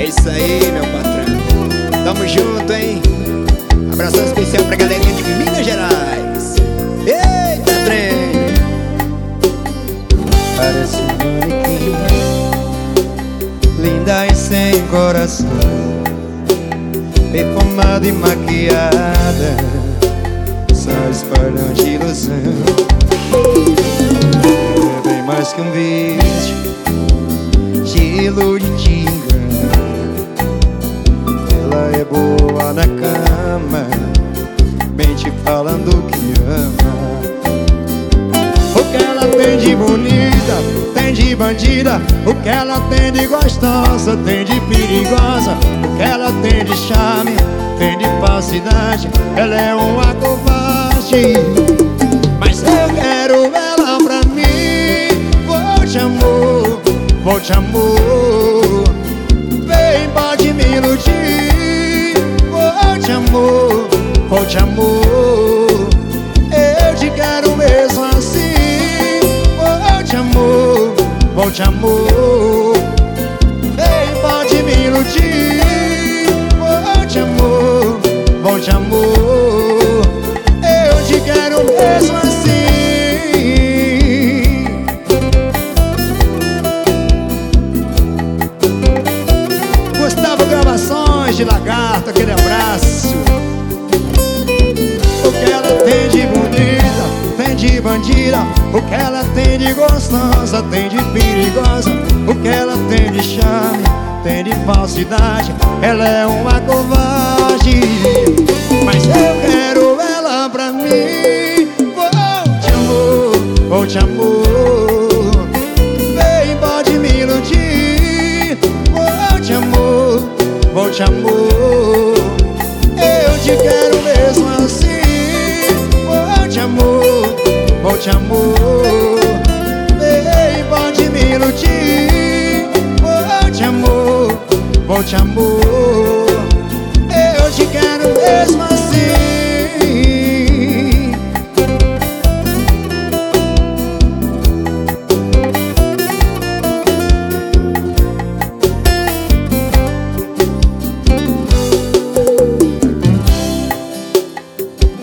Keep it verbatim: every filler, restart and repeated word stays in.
É isso aí, meu patrão. Tamo junto, hein? Abração especial pra galerinha de Minas Gerais. Eita, trem! Parece um manequim, linda e sem coração, perfumada e maquiada, só espalhando de ilusão. É bem mais que um vídeo, te ilude e te engana. Ela é boa na cama, mente falando que ama. O que ela tem de bonita, tem de bandida. O que ela tem de gostosa, tem de perigosa. O que ela tem de charme, tem de falsidade. Ela é uma covarde, mas eu quero ela pra mim. Vou te amor, vou te amor. Vem, pode me iludir. Vou te amor, vou te amor. Eu te quero mesmo assim. Vou te amor, vou te amor. Vem, pode me iludir. Vou te amor, vou te amor. Eu te quero mesmo assim. Gustavo Gravações de Lagarto, aquele abraço. O que ela tem de bonita, tem de bandida. O que ela tem de gostosa, tem de perigosa. O que ela tem de charme, tem de falsidade. Ela é uma covarde, mas eu quero ela pra mim. Vou te amor, vou te amor. Vem, pode me iludir. Vou te amor, vou te amor. Eu te quero mesmo assim. Vou te amor, vou te amor. Vem, pode me iludir. Vou te amor, vou te amor.